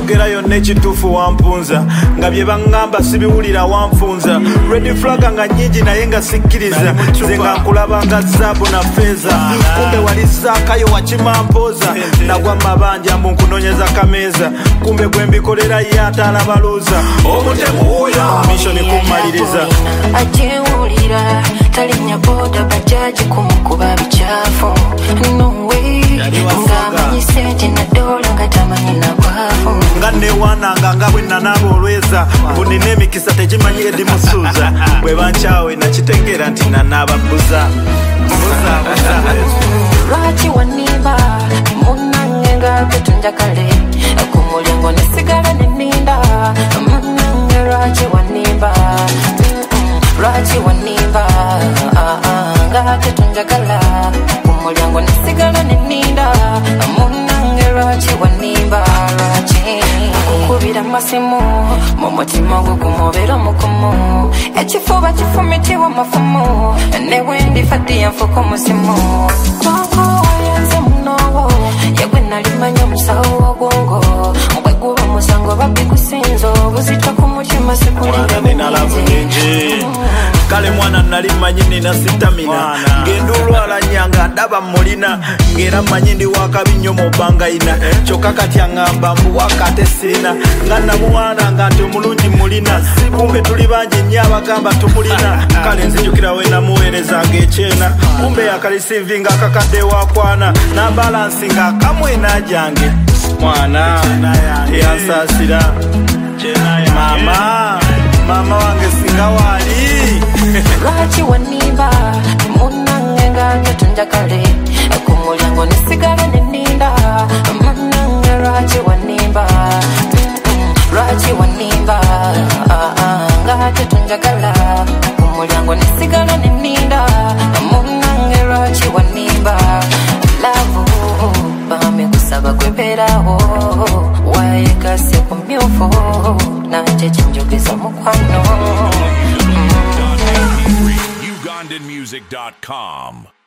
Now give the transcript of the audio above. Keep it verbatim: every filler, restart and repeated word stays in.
njogerayo n'ekituufu wampunza nga bye baŋŋamba sibiwulira wanfunza red flag nga nnyingi naye nga sikkiriza nze nga nkulaba nga zaabu na feeza kumbe wali zaakayo wakimampoza nagwa mabanja mbu nkunoonyeza kameeza kumbe gwe mbikolera ye atalabaluuza omutemu wuyo mishoni kummaliriza ajewulira talinya boda bajaji kumukuba bichafu no way ngamanyi sente na dola nga tamanyi na bwafu nga newananga nga bwe nanaba olweza bunina emikisa tegimanyi edimusuuza bwe bankyawe nakitegeera nti nanaba buza buza buza lwaki waniba munange nga tetunjakale ku mulyango nesigala neninda munange lwaki waniba lwaki waniba nga tetunjakala ku mulyango nesigala neninda munange lwaki waniba lwaki kukubira masimu mu mutima gwo kumubera mukumu ekifuba kifumitiwa mafumu newendifadde yanfuka omusimu lwako wayanze munowo yegwe nalimanya omusawo w'obwongo bweguba omusango babikusinza obuzita ku mutima sikulindabunyingi kale mwana nali manyi nina sitamina ngenda olwalanya nga ndaba mulina ngera manyi ndi wakabi nnyo mu bangayina kyokka kati aŋŋamba mbu wakate sirina nga namuwaana nga nti omulungi mulina kumbe tuli bangi nnyo abagamba tumulina kale nzijukira we namuweerezanga ekyena kumbe yakalisivi nga kakadde wakwana n'abalansi nga akamwena jange mwana eyansaasira mama mama wange singa waali lwaki waniba munange nga tetunjakale ku mulyango nesigala neninda munange lwaki waniba lwaki waniba nga tetunjakala ku mulyango nesigala neninda munange lwaki waniba lavu bame kusaba kweberawo wayekase ku myufu nanje kinjogeza mukwano Ugandan music dot com